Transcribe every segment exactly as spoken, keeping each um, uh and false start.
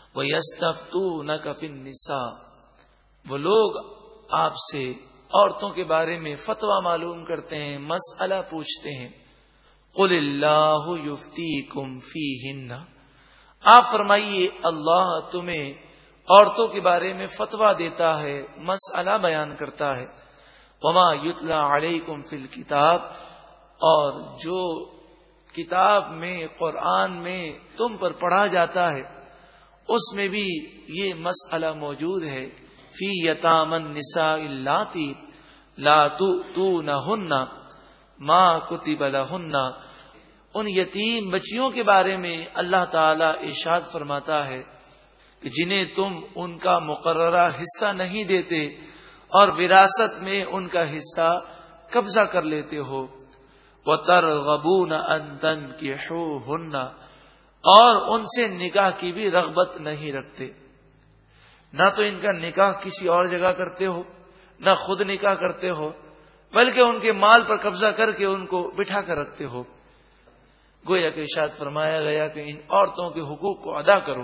وَيَسْتَفْتُونَكَ فِي النِّسَاءِ، وہ لوگ آپ سے عورتوں کے بارے میں فتویٰ معلوم کرتے ہیں، مسئلہ پوچھتے ہیں۔ قُلِ اللَّهُ يُفْتِيكُمْ فِيهِنَّ، آپ فرمائیے اللہ تمہیں عورتوں کے بارے میں فتویٰ دیتا ہے، مسئلہ بیان کرتا ہے۔ وَمَا يُتْلَى عَلَيْكُمْ فِي الْكِتَابِ، اور جو کتاب میں قرآن میں تم پر پڑھا جاتا ہے اس میں بھی یہ مسئلہ موجود ہے۔ فی یتامی النساء اللاتی لا تؤتونہن ما کتب لہن، ان یتیم بچیوں کے بارے میں اللہ تعالی ارشاد فرماتا ہے کہ جنہیں تم ان کا مقررہ حصہ نہیں دیتے اور وراثت میں ان کا حصہ قبضہ کر لیتے ہو۔ وَتَرْغَبُونَ أَن تَنكِحُوهُنَّ، اور ان سے نکاح کی بھی رغبت نہیں رکھتے، نہ تو ان کا نکاح کسی اور جگہ کرتے ہو، نہ خود نکاح کرتے ہو، بلکہ ان کے مال پر قبضہ کر کے ان کو بٹھا کر رکھتے ہو۔ گویا کہ ارشاد فرمایا گیا کہ ان عورتوں کے حقوق کو ادا کرو۔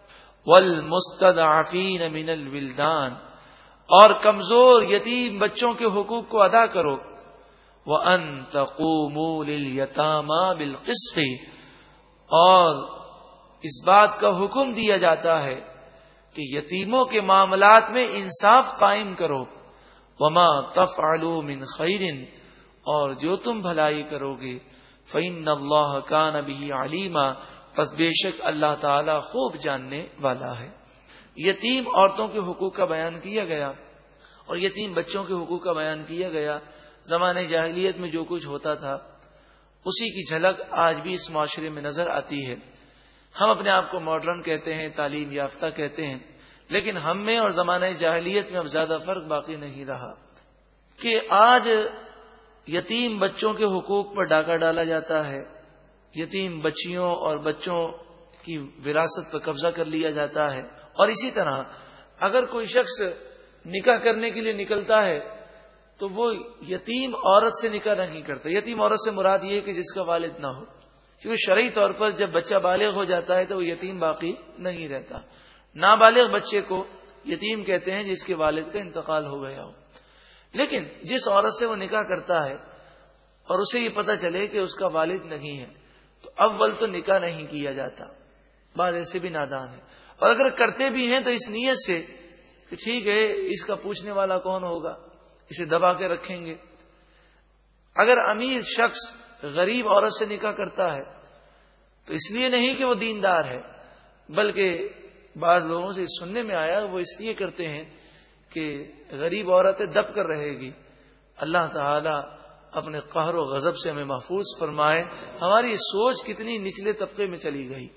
وَالْمُسْتَضْعَفِينَ مِنَ الْوِلْدَانِ، اور کمزور یتیم بچوں کے حقوق کو ادا کرو۔ وَأَن تَقُومُوا لِلْيَتَامَى بِالْقِسْطِ، اور اس بات کا حکم دیا جاتا ہے کہ یتیموں کے معاملات میں انصاف قائم کرو۔ وَمَا تَفْعَلُوا مِنْ خَيْرٍ، اور جو تم بھلائی کرو گے فَإِنَّ اللَّهَ كَانَ بِهِ عَلِيمًا، پس بے شک اللہ تعالی خوب جاننے والا ہے۔ یتیم عورتوں کے حقوق کا بیان کیا گیا اور یتیم بچوں کے حقوق کا بیان کیا گیا۔ زمانے جاہلیت میں جو کچھ ہوتا تھا اسی کی جھلک آج بھی اس معاشرے میں نظر آتی ہے۔ ہم اپنے آپ کو ماڈرن کہتے ہیں، تعلیم یافتہ کہتے ہیں، لیکن ہم میں اور زمانہ جاہلیت میں اب زیادہ فرق باقی نہیں رہا کہ آج یتیم بچوں کے حقوق پر ڈاکہ ڈالا جاتا ہے، یتیم بچیوں اور بچوں کی وراثت پر قبضہ کر لیا جاتا ہے۔ اور اسی طرح اگر کوئی شخص نکاح کرنے کے لیے نکلتا ہے تو وہ یتیم عورت سے نکاح نہیں کرتا۔ یتیم عورت سے مراد یہ ہے کہ جس کا والد نہ ہو، کیونکہ شرعی طور پر جب بچہ بالغ ہو جاتا ہے تو وہ یتیم باقی نہیں رہتا۔ نابالغ بچے کو یتیم کہتے ہیں جس کے والد کا انتقال ہو گیا ہو۔ لیکن جس عورت سے وہ نکاح کرتا ہے اور اسے یہ پتہ چلے کہ اس کا والد نہیں ہے تو اول تو نکاح نہیں کیا جاتا، بعض ایسے بھی نادان ہیں، اور اگر کرتے بھی ہیں تو اس نیت سے کہ ٹھیک ہے اس کا پوچھنے والا کون ہوگا، اسے دبا کے رکھیں گے۔ اگر امیر شخص غریب عورت سے نکاح کرتا ہے تو اس لیے نہیں کہ وہ دیندار ہے، بلکہ بعض لوگوں سے سننے میں آیا وہ اس لیے کرتے ہیں کہ غریب عورت دب کر رہے گی۔ اللہ تعالی اپنے قہر و غضب سے ہمیں محفوظ فرمائے۔ ہماری سوچ کتنی نچلے طبقے میں چلی گئی۔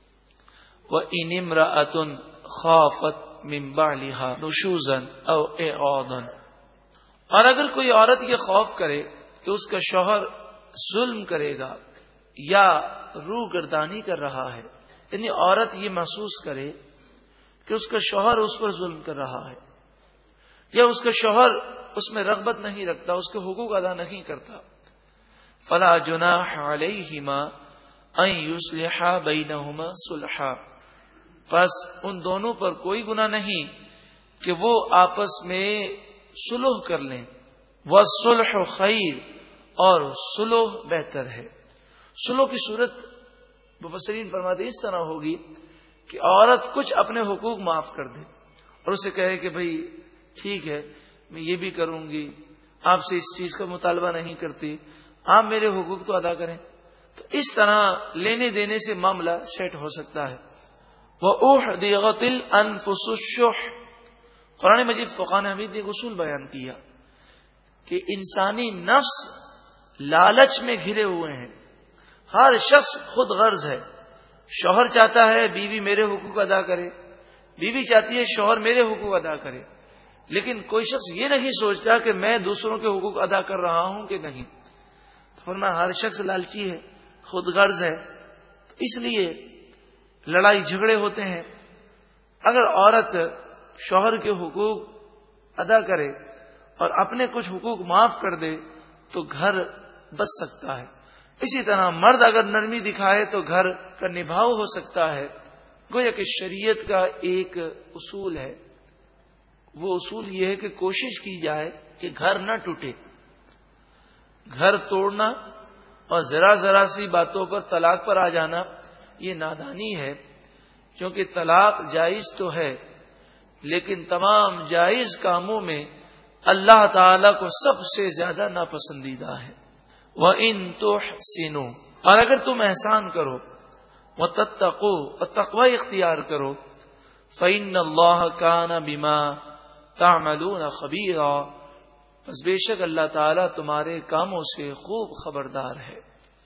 وَإِنِ امْرَأَةٌ خَافَتْ مِنْ بَعْلِهَا نُشُوزًا أَوْ إِعْرَاضًا، اور اگر کوئی عورت یہ خوف کرے کہ اس کا شوہر ظلم کرے گا یا روح گردانی کر رہا ہے، یعنی عورت یہ محسوس کرے کہ اس کا شوہر اس پر ظلم کر رہا ہے یا اس کا شوہر اس میں رغبت نہیں رکھتا، اس کے حقوق ادا نہیں کرتا، فلا جناح علیہما ان یصلحا بینہما صلحا، پس ان دونوں پر کوئی گناہ نہیں کہ وہ آپس میں صلح کر لیں۔ والصلح خیر، اور صلح بہتر ہے۔ صلح کی صورت مفسرین فرماتے اس طرح ہوگی کہ عورت کچھ اپنے حقوق معاف کر دے اور اسے کہے کہ بھئی ٹھیک ہے میں یہ بھی کروں گی، آپ سے اس چیز کا مطالبہ نہیں کرتی، آپ میرے حقوق تو ادا کریں، تو اس طرح لینے دینے سے معاملہ سیٹ ہو سکتا ہے۔ وَأُحْضِرَتِ الْأَنفُسُ الشُّحَّ، قرآن مجید فقہاء نے حمید نے ایک اصول بیان کیا کہ انسانی نفس لالچ میں گھرے ہوئے ہیں، ہر شخص خود غرض ہے، شوہر چاہتا ہے بیوی میرے حقوق ادا کرے، بیوی چاہتی ہے شوہر میرے حقوق ادا کرے، لیکن کوئی شخص یہ نہیں سوچتا کہ میں دوسروں کے حقوق ادا کر رہا ہوں کہ نہیں۔ تو فرمایا ہر شخص لالچی ہے، خود غرض ہے، تو اس لیے لڑائی جھگڑے ہوتے ہیں۔ اگر عورت شوہر کے حقوق ادا کرے اور اپنے کچھ حقوق معاف کر دے تو گھر بچ سکتا ہے۔ اسی طرح مرد اگر نرمی دکھائے تو گھر کا نبھاؤ ہو سکتا ہے۔ گویا کہ شریعت کا ایک اصول ہے، وہ اصول یہ ہے کہ کوشش کی جائے کہ گھر نہ ٹوٹے. گھر توڑنا اور ذرا ذرا سی باتوں پر طلاق پر آ جانا یہ نادانی ہے، کیونکہ طلاق جائز تو ہے لیکن تمام جائز کاموں میں اللہ تعالی کو سب سے زیادہ ناپسندیدہ ہے. وَإِن تُحْسِنُوا، اور اگر تم احسان کرو، وَتَتَّقُوا، اور تقوی اختیار کرو، فَإِنَّ اللَّهَ كَانَ بِمَا تَعْمَلُونَ خَبِيرًا، پس بے شک اللہ تعالیٰ تمہارے کاموں سے خوب خبردار ہے.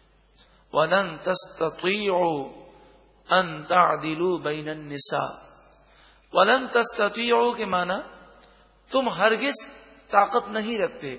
وَلَن تَسْتَطِيعُوا أَن تَعْدِلُوا بَيْنَ النِّسَاءِ، وَلَن تَسْتَطِيعُوا کے معنی تم ہرگز طاقت نہیں رکھتے،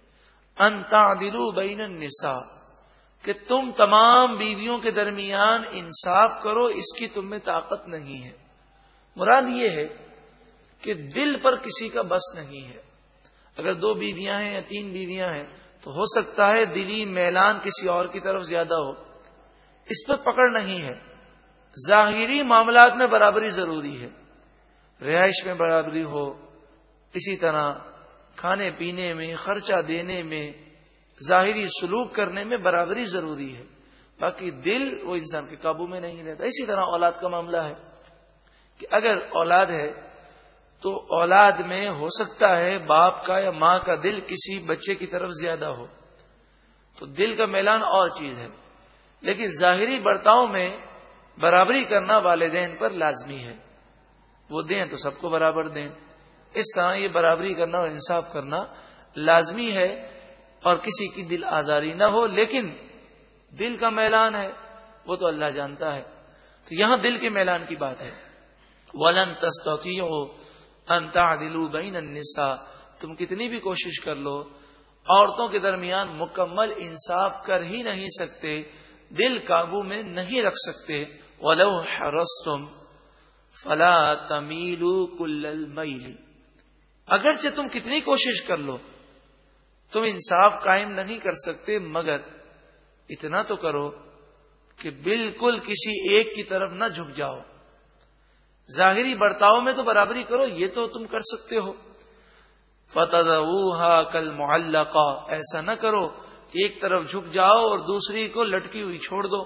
ان تعدلوا بین النساء، کہ تم تمام بیویوں کے درمیان انصاف کرو، اس کی تم میں طاقت نہیں ہے. مراد یہ ہے کہ دل پر کسی کا بس نہیں ہے. اگر دو بیویاں ہیں یا تین بیویاں ہیں تو ہو سکتا ہے دلی میلان کسی اور کی طرف زیادہ ہو، اس پر پکڑ نہیں ہے. ظاہری معاملات میں برابری ضروری ہے، رہائش میں برابری ہو، اسی طرح کھانے پینے میں، خرچہ دینے میں، ظاہری سلوک کرنے میں برابری ضروری ہے. باقی دل وہ انسان کے قابو میں نہیں رہتا. اسی طرح اولاد کا معاملہ ہے کہ اگر اولاد ہے تو اولاد میں ہو سکتا ہے باپ کا یا ماں کا دل کسی بچے کی طرف زیادہ ہو، تو دل کا میلان اور چیز ہے. لیکن ظاہری برتاؤ میں برابری کرنا والدین پر لازمی ہے. وہ دیں تو سب کو برابر دیں. اس طرح یہ برابری کرنا اور انصاف کرنا لازمی ہے اور کسی کی دل آزاری نہ ہو. لیکن دل کا میلان ہے وہ تو اللہ جانتا ہے. تو یہاں دل کے میلان کی بات ہے. وَلَن تَسْتَطِيعُوا أَن تَعْدِلُوا بَيْنَ النِّسَاءِ، تم کتنی بھی کوشش کر لو عورتوں کے درمیان مکمل انصاف کر ہی نہیں سکتے، دل قابو میں نہیں رکھ سکتے. وَلَوْ حَرَصْتُمْ فَلَا تَمِيلُوا كُلَّ الْمَيْلِ، اگرچہ تم کتنی کوشش کر لو تم انصاف قائم نہیں کر سکتے، مگر اتنا تو کرو کہ بالکل کسی ایک کی طرف نہ جھک جاؤ. ظاہری برتاؤ میں تو برابری کرو، یہ تو تم کر سکتے ہو. فَتَذَرُوهَا كَالْمُعَلَّقَةِ، ایسا نہ کرو کہ ایک طرف جھک جاؤ اور دوسری کو لٹکی ہوئی چھوڑ دو.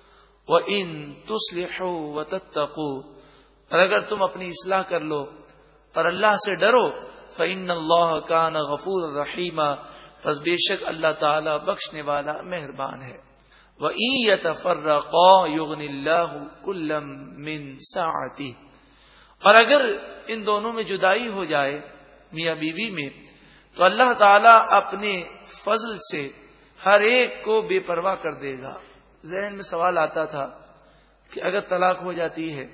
وَإِن تُصْلِحُوا وَتَتَّقُوا، اور اگر تم اپنی اصلاح کر لو اور اللہ سے ڈرو، فَإِنَّ اللَّهَ كَانَ غَفُورًا رَحِيمًا، پس بے شک اللہ تعالی بخشنے والا مہربان ہے. وَإِن يَتَفَرَّقَا يُغْنِ اللَّهُ كُلًّا مِّن سَعَتِهِ، اور اگر ان دونوں میں جدائی ہو جائے میاں بیوی میں تو اللہ تعالی اپنے فضل سے ہر ایک کو بے پرواہ کر دے گا. ذہن میں سوال آتا تھا کہ اگر طلاق ہو جاتی ہے،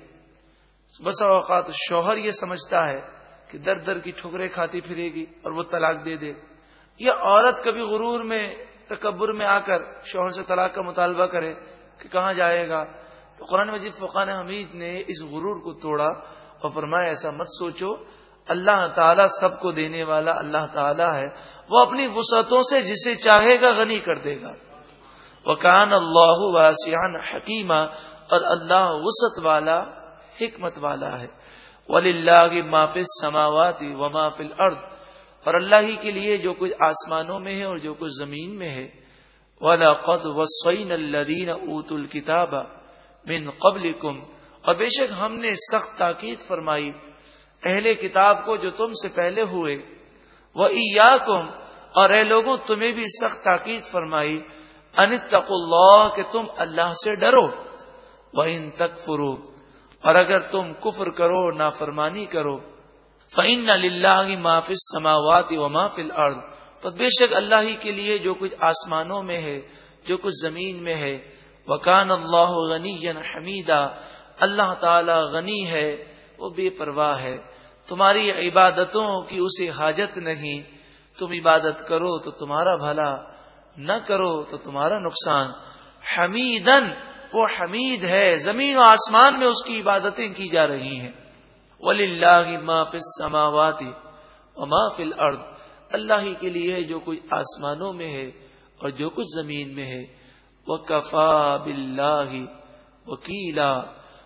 بسا اوقات شوہر یہ سمجھتا ہے کہ در در کی ٹھکریں کھاتی پھرے گی اور وہ طلاق دے دے، یا عورت کبھی غرور میں تکبر میں آ کر شوہر سے طلاق کا مطالبہ کرے کہ کہاں جائے گا. تو قرآن مجید فرقان حمید نے اس غرور کو توڑا اور فرمایا ایسا مت سوچو، اللہ تعالیٰ سب کو دینے والا اللہ تعالیٰ ہے، وہ اپنی وسعتوں سے جسے چاہے گا غنی کر دے گا. وَكَانَ اللَّهُ وَاسِعًا حَكِيمًا، اور اللہ وسعت والا حکمت والا ہے. وَلِلَّهِ مَا فِي السَّمَاوَاتِ وَمَا فِي الْأَرْضِ، اور اللہ ہی کے لیے جو کچھ آسمانوں میں ہے اور جو کچھ زمین میں ہے. وَلَقَدْ وَصَّيْنَا الَّذِينَ أُوتُوا الْكِتَابَ مِنْ قَبْلِكُمْ، اور بے شک ہم نے سخت تاکید فرمائی اہل کتاب کو جو تم سے پہلے ہوئے. وَإِيَّاكُمْ، اور اے لوگوں تمہیں بھی سخت تاکید فرمائی أَنِ اتَّقُوا اللَّهَ، کہ تم اللہ سے ڈرو. وَإِن تَكْفُرُوا، اور اگر تم کفر کرو نافرمانی کرو، فَإِنَّ لِلَّهِ مَا فِي السَّمَاوَاتِ وَمَا فِي الْأَرْضِ، تو بے شک اللہ ہی کے لیے جو کچھ آسمانوں میں ہے جو کچھ زمین میں ہے. وَكَانَ اللَّهُ غَنِيًّا حَمِيدًا، اللہ تعالی غنی ہے، وہ بے پرواہ ہے، تمہاری عبادتوں کی اسے حاجت نہیں. تم عبادت کرو تو تمہارا بھلا، نہ کرو تو تمہارا نقصان. حمیدن، وہ حمید ہے، زمین و آسمان میں اس کی عبادتیں کی جا رہی ہیں. وَلِلَّهِ مَا فِي السَّمَاوَاتِ وَمَا فِي الْأَرْضِ، اللہ ہی کے لیے جو کچھ آسمانوں میں ہے اور جو کچھ زمین میں ہے. وَكَفَى بِاللَّهِ وَكِيلًا،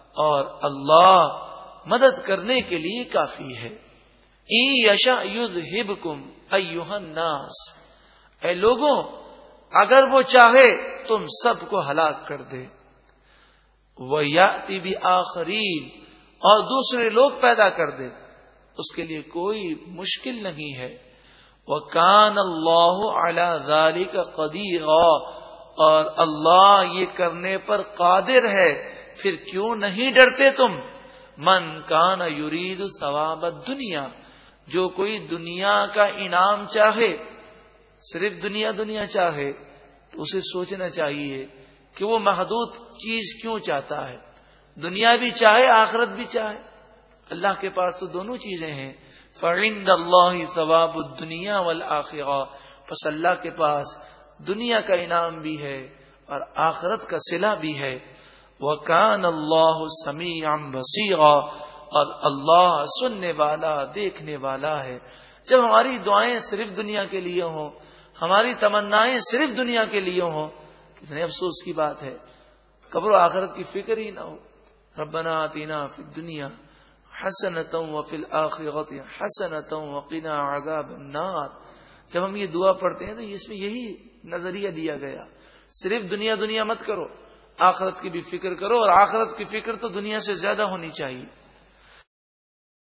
اور اللہ مدد کرنے کے لیے کافی ہے. ان یشاء یذہبکم ایھا الناس، اے لوگوں اگر وہ چاہے تم سب کو ہلاک کر دے. وَيَأْتِ بِآخَرِينَ، اور دوسرے لوگ پیدا کر دے، اس کے لیے کوئی مشکل نہیں ہے. وَكَانَ اللَّهُ عَلَى ذَلِكَ قَدِيرًا، اور اللہ یہ کرنے پر قادر ہے. پھر کیوں نہیں ڈرتے تم؟ من کان یرید ثواب الدنیا، جو کوئی دنیا کا انعام چاہے، صرف دنیا دنیا چاہے، تو اسے سوچنا چاہیے کہ وہ محدود چیز کیوں چاہتا ہے. دنیا بھی چاہے آخرت بھی چاہے، اللہ کے پاس تو دونوں چیزیں ہیں. فعند اللہ ثواب الدنیا والآخرہ، پس اللہ کے پاس دنیا کا انعام بھی ہے اور آخرت کا صلہ بھی ہے. وَكَانَ اللَّهُ سَمِيعًا بَصِيرًا، اور اللہ سننے والا دیکھنے والا ہے. جب ہماری دعائیں صرف دنیا کے لیے ہوں، ہماری تمنائیں صرف دنیا کے لیے ہوں، کتنے افسوس کی بات ہے. قبر و آخرت کی فکر ہی نہ ہو. ربنا آتنا فی الدنیا حسنۃ وفی الآخرۃ حسنۃ وقنا عذاب النار. جب ہم یہ دعا پڑھتے ہیں تو اس میں یہی نظریہ دیا گیا، صرف دنیا دنیا مت کرو، آخرت کی بھی فکر کرو، اور آخرت کی فکر تو دنیا سے زیادہ ہونی چاہیے.